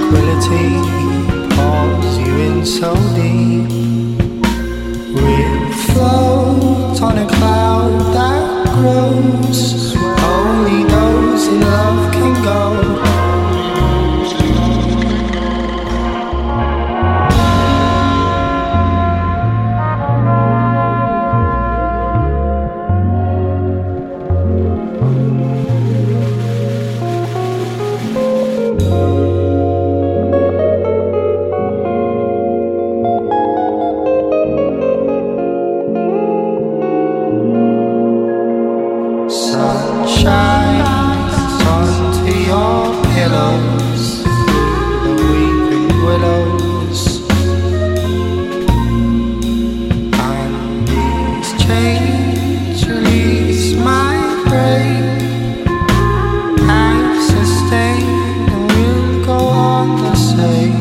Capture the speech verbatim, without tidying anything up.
tranquility pulls you in so deep. We'll float on a cloud that grows. Only those in love can go. Sunshine onto your pillows, the weeping willows, and these chains release my brain. I've sustained and will go on the same.